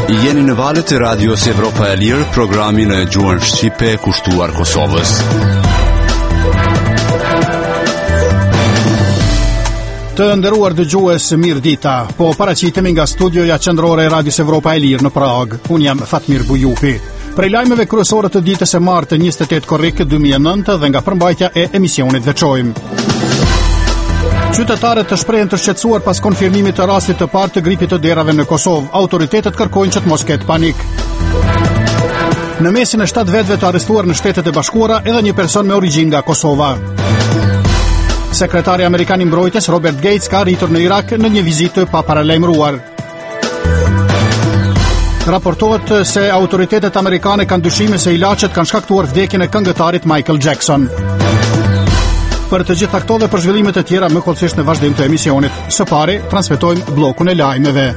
Jeni në valët e radios Evropa e Lirë, programin e gjuhën shqipe kushtuar Kosovës. Të nderuar dëgjues, mirë dita. Po paraqitemi nga studioja qendrore e Radios Evropa e Lirë në Prag. Unë jam Fatmir Bujupi. Prej lajmeve kryesore të ditës së martë 28 korrik 2009 dhe nga përmbajtja e emisionit veçojmë. Qytetarët të shprehen të shqetësuar pas konfirmimit të rastit të parë të gripit të derave në Kosovë. Autoritetet kërkojnë që të mos ketë panik. Në mesin e 7 vetëve të arrestuar në Shtetet e Bashkuara edhe një person me origjinë nga Kosova. Sekretari Amerikan i Mbrojtjes Robert Gates ka arritur në Irak në një vizitë pa paralajmëruar. Raportohet se autoritetet amerikane kanë dyshime se ilaçet kanë shkaktuar vdekjen e këngëtarit Michael Jackson. Për të gjitha këto dhe për zhvillimet e tjera më kollësisht në vazhdim të emisionit. Së pari, transmetojmë bllokun e lajmeve.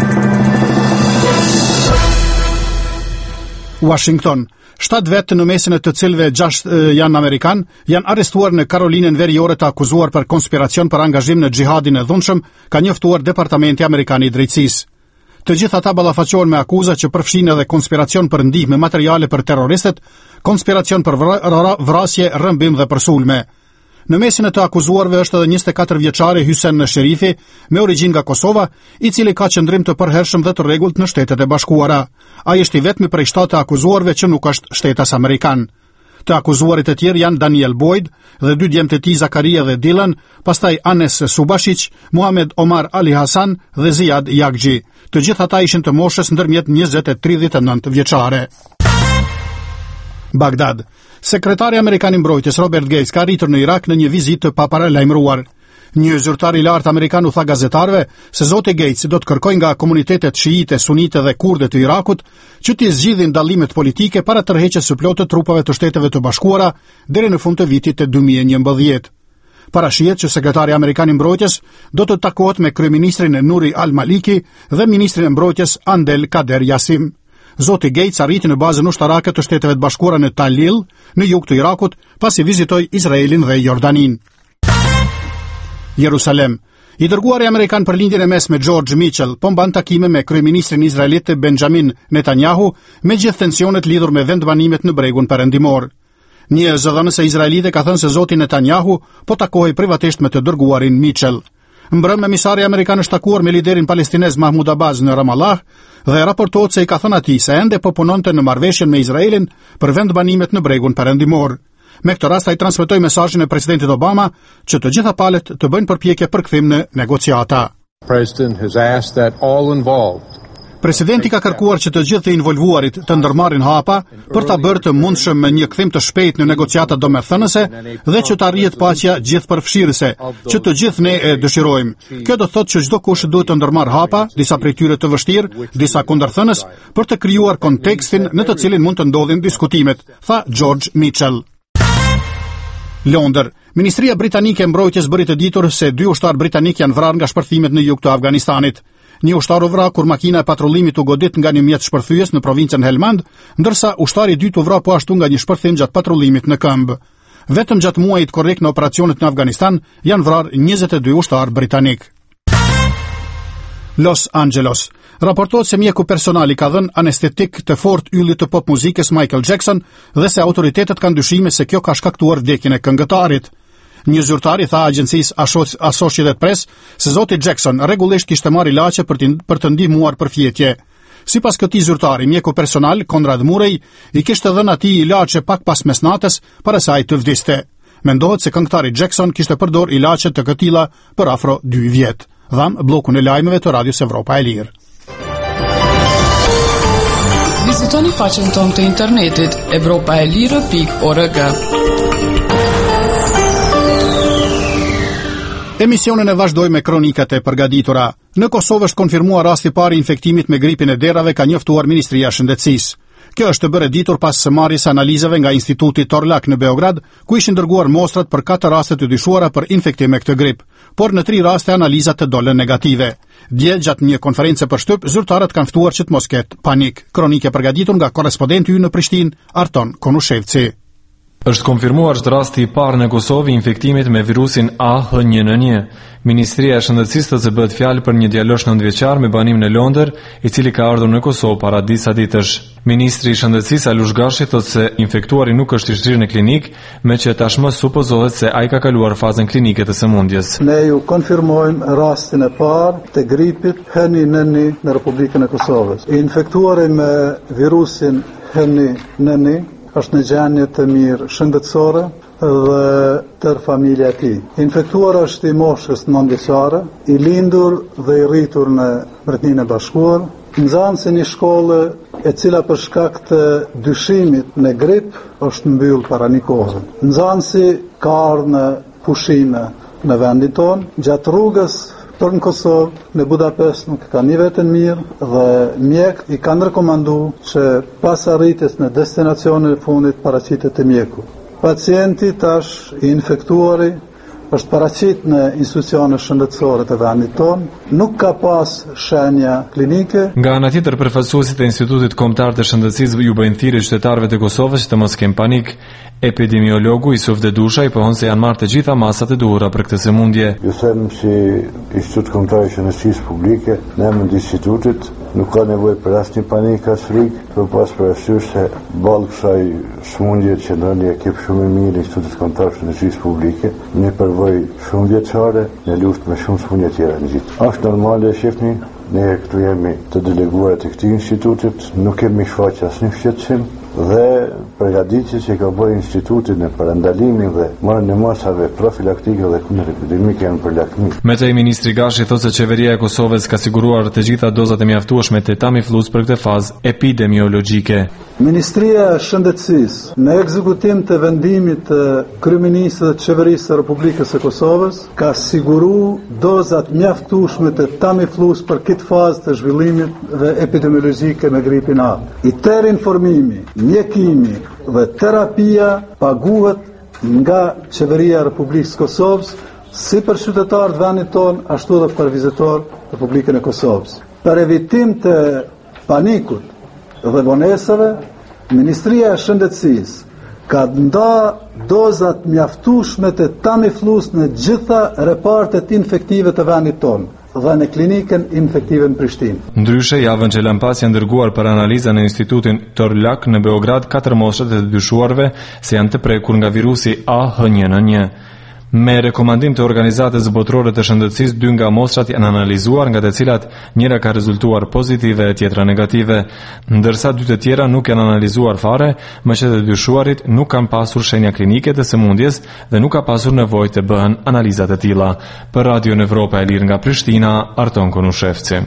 Washington. 7 vetë në mesin e të cilëve 6 janë Amerikan, janë arrestuar në Karolinën Veriore të akuzuar për konspiracion për angazhim në xhihadin e dhunshëm, ka njoftuar Departamenti Amerikan i Drejtësisë. Të gjitha ata ballafaqohen me akuza që përfshin edhe konspiracion për ndihmë materiale për terroristët, konspiracion për vrasje, rrëmbim dhe për sulme. Në mesin e të akuzuarve është edhe 24 vjeçari Hysen Sherifi, me origjinë nga Kosova, i cili ka qëndrim të përhershëm dhe të rregullt në Shtetet e Bashkuara. Ai është i vetmi prej 7 akuzuarve që nuk është shtetas amerikan. Të akuzuarit e tjerë janë Daniel Boyd dhe 2 djemtë e tij Zakaria dhe Dylan, pastaj Anes Subashic, Muhamed Omar Ali Hasan dhe Ziad Yakji. Të gjithë ata ishin të moshës ndërmjet 20 e 39 vjeçare. Bagdad. Sekretari Amerikan i Mbrojtjes Robert Gates ka arritur në Irak në një vizitë pa paralajmëruar. Një zyrtar i lartë amerikan u tha gazetarëve se zoti Gates do të kërkojë nga komunitetet shiite, sunite dhe kurde të Irakut që të zgjidhin dallimet politike para tërheqjes së plotë të trupave të Shteteve të Bashkuara deri në fund të vitit të 2011. Parashihet që sekretari Amerikan i Mbrojtjes do të takohet me kryeministrin Nuri al-Maliki dhe ministrin e Mbrojtjes Andel Kader Yasim. Zoti Gates arriti në bazën ushtarake të Shteteve të Bashkuara në Talil, në jug të Irakut, pasi vizitoi Izraelin dhe Jordanin. Jerusalem. I dërguari amerikan për lindjen e mesme George Mitchell po mban takime me kryeministrin izraelit Benjamin Netanyahu me gjithë tensionet lidhur me vendbanimet në bregun perëndimor. Një zëdhënëse izraelite ka thënë se zoti Netanyahu po takohej privatisht me të dërguarin Mitchell. Mbrëmë emisari amerikan është takuar me liderin palestinez Mahmoud Abbas në Ramallah dhe raportohet se i ka thënë atij se ende po punonte në marrëveshjen me Izraelin për vendbanimet në bregun perëndimor. Me këtë rast ai transmetoi mesazhin e presidentit Obama që të gjitha palët të bëjnë përpjekje për kthim në negociata. Presidenti ka kërkuar që të gjithë të involvuarit të ndërmarrin hapa për ta bërë të mundshëm me një kthim të shpejtë në negociata domethënëse dhe që të arrihet paqja gjithëpërfshirëse, që të gjithë ne e dëshirojmë. Kjo do thotë që çdo kush duhet të ndërmarrë hapa, disa prej tyre të vështirë, disa kundërthënës, për të krijuar kontekstin në të cilin mund të ndodhin diskutimet, tha George Mitchell. Londër. Ministria Britanike e Mbrojtjes bëri të ditur se 2 ushtarë britanik janë vrarë nga shpërthimet në jug të Afganistanit. Një ushtar u vra kur makina e patrullimit u godit nga një mjet shpërthyes në provincën Helmand, ndërsa ushtari i dytë u vra po ashtu nga një shpërthim gjatë patrullimit në këmbë. Vetëm gjatë muajit korrik në operacionet në Afganistan janë vrarë 22 ushtarë britanik. Los Angeles. Raportohet se mjeku personali ka dhënë anestetik të fortë yllit të pop muzikës Michael Jackson dhe se autoritetet kanë dyshime se kjo ka shkaktuar vdekjen e këngëtarit. Një zyrtar i tha agjencisë Associated Press se zoti Jackson rregullisht kishte marrë ilaçe për të ndihmuar përfjetje. Sipas këtij zyrtari, mjeku personal Konrad Murray i kishte dhënë atij ilaçe pak pas mesnatës para se ai të vdiste. Mendohet se këngëtari Jackson kishte përdorur ilaçe të këtilla për afro 2 vjet. Dham bllokun e lajmeve të Radios Evropa e Lirë. Vizitoni faqen tonë të internetit evropaelire.org. Emisionin e vazhdoj me kronikat e përgatitura. Në Kosovë është konfirmuar rasti i parë i infektimit me gripin e derave, ka njoftuar Ministria e Shëndetësisë. Kjo është bërë ditur pas së marrjes analizave nga Instituti Torlak në Beograd, ku ishin dërguar mostrat për 4 raste të dyshuara për infektim me këtë grip, por në 3 raste analizat të dolën negative. Dje gjatë një konferencë për shtyp, zyrtarët kanë ftuar që të mos ketë panik. Kronikë e përgatitur nga korrespondenti ynë në Prishtinë, Arton Konushevci. Është konfirmuar që rasti i parë në Kosovë i infektimit me virusin AH1N1. Ministria e Shëndetësisë thotë se bëhet fjalë për një djalosh 9-vjeçar me banim në Londër, i cili ka ardhur në Kosovë para disa ditësh. Ministri i Shëndetësisë Alush Gashi thotë se infektuari nuk është i shtrirë në klinik, me që tashmë supozohet se ai ka kaluar fazën klinike të sëmundjes. Ne ju konfirmojmë rastin e parë të gripit H1N1 në Republikën e Kosovës. I infektuari me virusin H1N1 është në gjendje të mirë shëndetësore dhe tërë familja e tij. Infektuar është i moshës 9 vjeçare, i lindur dhe i rritur në Mbretërinë e Bashkuar, nxënës e një shkolle e cila për shkak të dyshimit në grip është mbyll para një kohë. Nxënësi ka ardhur në pushime në vendin tonë, gjatë rrugës për në Kosovë, në Budapest nuk ka një vetën mirë dhe mjekët i kanë rekomandu që pas arritjes në destinacionin e fundit paraqitet të mjeku. Pacienti tash i infektuari është paraqit në institucione shëndetësore të vendit tonë, nuk ka pas shenja klinike. Nga ana tjetër, përfaqësuesit e Institutit Kombëtar të Shëndetësisë ju bëjnë thirrje qytetarëve të Kosovës që të mos kenë panik. Epidemiologu Isuf Dedusha i pohon se janë marrë të gjitha masat e duhura për këtë sëmundje. Ju them si Institut Kombëtar i Shëndetësisë Publike, në emër të institutit, nuk ka nevojë për asnjë panikë as frikë, por pas parasysh se ballë kësaj sëmundje që ndonjë ekip shumë i mirë i Institutit Kombëtar të Shëndetësisë Publike, një përvojë shumë vjeçare në luftë me shumë sëmundje tjera në gjithë. Është normale, shihni, ne këtu jemi të deleguar të këtij institutit, nuk kemi shfaqur asnjë shqetësim dhe përgatitjes që ka bërë instituti në parandalimin dhe marrjen e masave profilaktike dhe kundër epidemike janë për lakmi. Metaj ministri Gashi thotë se qeveria e Kosovës ka siguruar të gjitha dozat e mjaftueshme të Tamiflus për këtë fazë epidemiologjike. Ministria e Shëndetësisë, në ekzekutim të vendimit të kryeministit të qeverisë së Republikës së Kosovës, ka siguru dozat mjaftueshme të Tamiflus për këtë fazë të zhvillimit dhe epidemiologjike me gripin A. I tërë informimi, mjekimi dhe terapia paguhet nga qeveria e Republikës së Kosovës, si për qytetarët vendit tonë, ashtu edhe për vizitorët të Republikën e Kosovës. Për evitim të panikut dhe vonesave, Ministria e Shëndetësisë ka nda dozat mjaftueshme të Tamiflus në gjitha repartet infektive të vendit tonë dhe në klinikën infektive në Prishtinë. Ndryshe, javën që lan pas janë dërguar për analiza në Institutin Torlak në Beograd 4 moshët e të dyshuarve se janë të prekur nga virusi AH1N1. Me rekomandim të organizatës botërore të shëndetësisë, 2 nga mostrat janë analizuar, nga të cilat njëra ka rezultuar pozitive e tjetra negative, ndërsa 2 të tjera nuk janë analizuar fare, më që të dyshuarit nuk kanë pasur shenja klinike të sëmundjes dhe nuk ka pasur nevojë të bëhen analizat e tilla. Për Radio Evropa e Lirë nga Prishtina, Arton Konushevci.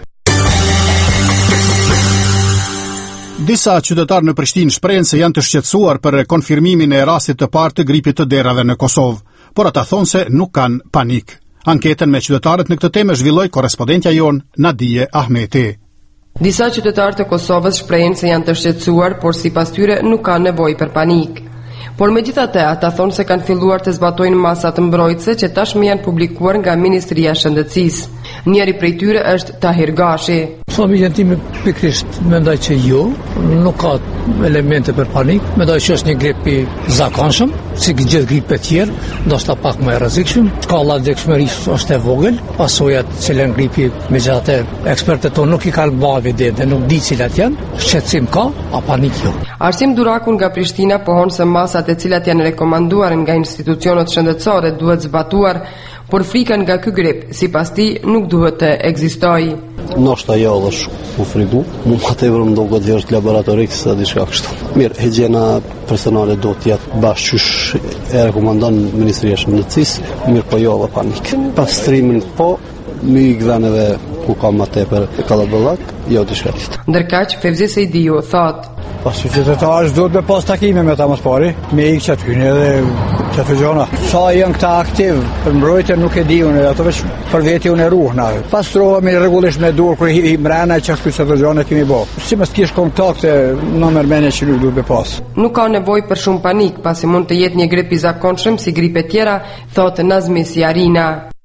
Disa qytetarë në Prishtinë shprehen se janë të shqetësuar për konfirmimin e rastit të parë të gripit të derave në Kosovë, por ata thonë se nuk kanë panik. Anketën me qytetarët në këtë temë zhvilloi korrespondentja jon Nadije Ahmeti. Disa qytetarë të Kosovës shprehen se janë të shqetësuar, por sipas tyre nuk kanë nevojë për panik. Por megjithatë, ata thonë se kanë filluar të zbatojnë masat mbrojtëse që tashmë janë publikuar nga Ministria e Shëndetësisë. Njëri prej tyre është Tahir Gashi. Familjen time pikërisht mendoj që jo, nuk ka elemente për panik, mendoj që është një grip i zakonshëm, si gjithë gripet tjerë, ndoshta pak më e rrezikshëm. Shkalla e vdekshmërisë është e vogël, pasojat që janë gripi, megjithatë ekspertët tonë nuk i kanë bërë evidente, nuk di cilat janë, shqetësim ka, a panik jo. Arsim Duraku nga Prishtina pohon se masat e cilat janë rekomanduar nga institucionet shëndetësore duhet zbatuar, por frika nga ky grip, sipas tij, nuk duhet të ekzistojë. Ndoshta jo është u frigu, mund të tepër më duket vetë laboratorik se diçka kështu. Mirë, higjiena personale do të jetë bashkësh e rekomandon Ministria e Shëndetësisë, mirë po jo panik. Pastrimin po, migranëve ku ka më tepër kallaballak, jo diçka tjetër. Ndërkaq Fevzi Sejdiu thotë: Pas qytetarësh duhet me pas takime me ta mos pari, me ikë që aty edhe çfarë gjona. Sa janë këta aktiv për mbrojtje nuk e di unë, ato veç për veti unë ruhna. Pastrohemi rregullisht me dorë kur i mbrana çfarë çfarë gjona kemi bë. Si mos kish kontakte në mërmendje që nuk duhet me pas. Nuk ka nevojë për shumë panik, pasi mund të jetë një grip i zakonshëm si gripet tjera, thotë Nazmi Siarina.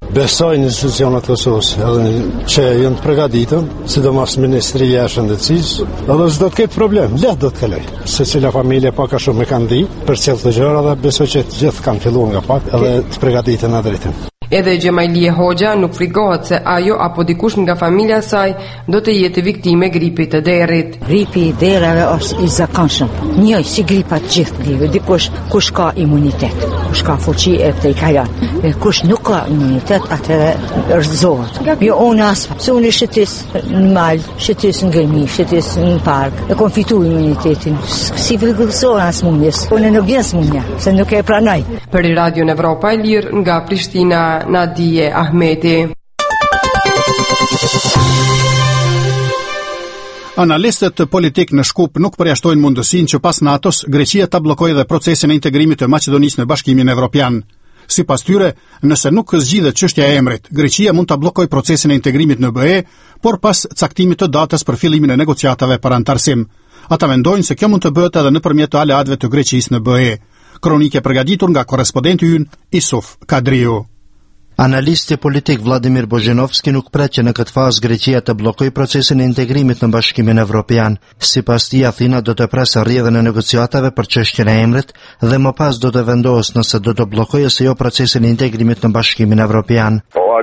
Besoj në institucionet Kosovës, edhe që janë të përgatitur, sidomos Ministria e Shëndetësisë, edhe s'do të ketë problem, lehtë do të kaloj. Secila familje pak a shumë e kanë di për çfarë të gjëra dhe besoj që të gjithë kanë filluar nga pak edhe të përgatiten në drejtim. Edhe Gjemajlie Hoxha nuk frikohet se ajo apo dikush nga familja saj do të jetë viktime gripit të derrit. Gripi i derave është i zakonshëm. Njëj si gripat gjithë gripe, dikush kush ka imunitet, kush ka fuqi e të i kalon. Kush nuk ka imunitet, atëre rëzohet. Jo unë asë, se unë shëtis në malë, shëtis në gërmi, shëtis në park, e kom fitu imunitetin. Si vëllësohen as mundjes, unë nuk vjen smundja, se nuk e pranoj. Për Radio Evropa e Lirë nga Prishtina, Nadije Ahmeti. Analistët politik në Shkup nuk përjashtojnë mundësinë që pas NATO-s Greqia ta bllokojë dhe procesin e integrimit të Maqedonisë në Bashkimin Evropian. Sipas tyre, nëse nuk zgjidhet çështja e emrit, Greqia mund ta bllokojë procesin e integrimit në BE, por pas caktimit të datës për fillimin e negociatave për antarësim. Ata mendojnë se kjo mund të bëhet edhe nëpërmjet aleatëve të Greqisë në BE. Kronikë e përgatitur nga korrespondenti ynë Isuf Kadriu. Analisti politik Vladimir Bozhinovski nuk pret që në këtë fazë Greqia të bllokojë procesin e integrimit në Bashkimin Evropian. Sipas tij, Athina do të presë rrjedhën e negociatave për çështjen e emrit dhe më pas do të vendosë nëse do të bllokojë ose jo procesin e integrimit në Bashkimin Evropian.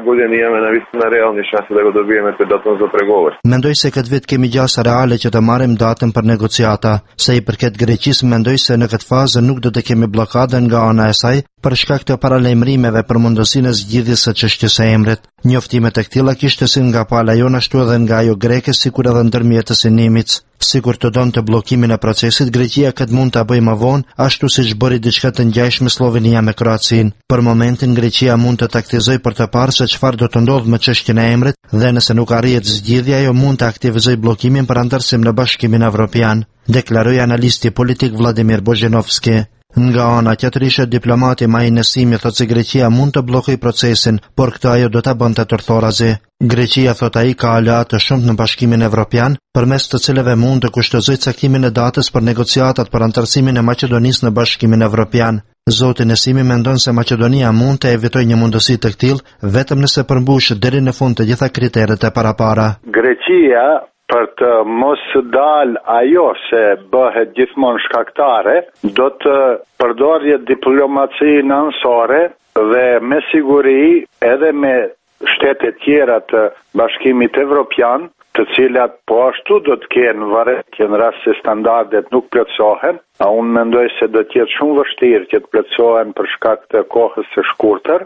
Mendoj se këtë vit kemi gjasa reale që të marrim datën për negociata. Sa i përket Greqisë, mendoj se në këtë fazë nuk do të kemi bllokadën nga ana e saj për shkak të paralajmërimeve për mundësinë e zgjidhjes së çështjes së emrit. Njoftimet e këtilla kishtesin nga pala jon ashtu edhe nga ajo greke, sikur edhe ndërmjetësi Nimitz. Sikur të donte bllokimin e procesit, Greqia këtë mund ta bëjë më vonë, ashtu siç bëri diçka të ngjashme Slovenia me Kroacinë. Për momentin Greqia mund të taktizojë për të parë se çfarë do të ndodhë me çështjen e emrit dhe nëse nuk arrihet zgjidhja, ajo mund të aktivizojë bllokimin për antarësim në Bashkimin Evropian, deklaroi analisti politik Vladimir Bozhinovski. Nga ana tjetër, diplomati Maji Nesimi thotë se Greqia mund të bllokojë procesin, por këtë ajo do ta bënte tërthorazi. Greqia, thot ai, ka aleatë të shumtë në Bashkimin Evropian, përmes të cilëve mund të kushtozojë caktimin e datës për negociatat për antarësimin e Maqedonisë në Bashkimin Evropian. Zoti Nesimi mendon se Maqedonia mund të evitojë një mundësi të tillë vetëm nëse përmbushet deri në fund të gjitha kriteret e parapara. Greqia për të mos dal ajo se bëhet gjithmonë shkaktare, do të përdorje diplomacinë anësore dhe me siguri edhe me shtete tjera të Bashkimit Evropian, të cilat po ashtu do të kenë varësie në rast se standardet nuk plotësohen, a unë mendoj se do të jetë shumë vështirë që të plotësohen për shkak të kohës së shkurtër.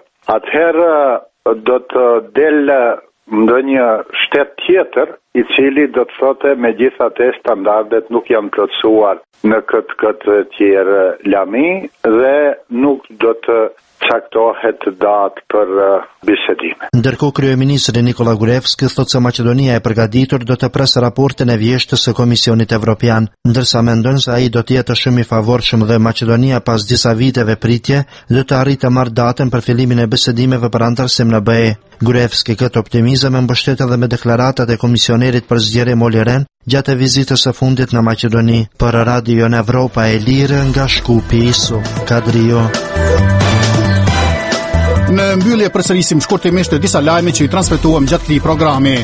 Atëherë do të del ndonjë shtet tjetër i cili do të thotë megjithatë standardet nuk janë plotësuar në këtë tjerë lami dhe nuk do të caktohet datë për bisedime. Ndërkohë kryeministri Nikola Gruevski thotë se Maqedonia e përgatitur do të presë raportin e vjeshtës së Komisionit Evropian, ndërsa mendon se ai do të jetë shumë i favorshëm dhe Maqedonia pas disa viteve pritje do të arrijë të marrë datën për fillimin e bisedimeve për antarësim në BE. Gruevski këtë optimizëm e mbështet edhe me deklaratat e komisionerit për zgjedhje Olli Rehn gjatë vizitës së fundit në Maqedoni. Për Radio Evropa e Lirë nga Shkupi, Isuf Kadriu. Në mbyllje përsërisim shkurtimisht disa lajme që i transmetuam gjatë këtij programi.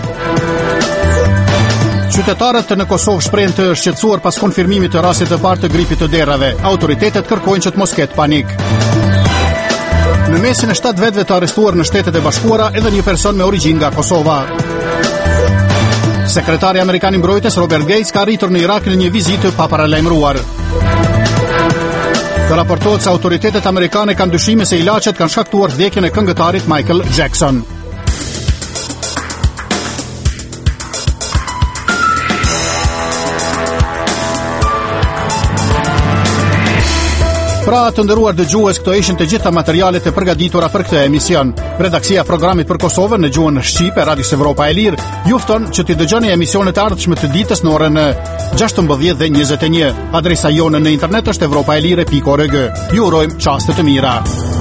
Qytetarët në Kosovë shprehen të shqetësuar pas konfirmimit të rastit të parë të gripit të derrave. Autoritetet kërkojnë që të mos ketë panik. Në mesin e 7 vetëve të arrestuar në Shtetet e Bashkuara, edhe një person me origjinë nga Kosova. Sekretari amerikan i mbrojtjes Robert Gates ka arritur në Irak në një vizitë pa paralajmëruar. Raportohet se autoritetet amerikane kanë dyshime se ilaçet kanë shkaktuar vdekjen e këngëtarit Michael Jackson. Pra të nderuar dëgjues, këto ishin të gjitha materialet e përgatitura për këtë emision. Redaksia e programit për Kosovën në gjuhën shqipe, Radio Evropa e Lirë, ju fton që të dëgjoni emisionet e ardhshme të ditës në orën 16:21. Adresa jonë në internet është europaelire.org. Ju urojmë çaste të mira.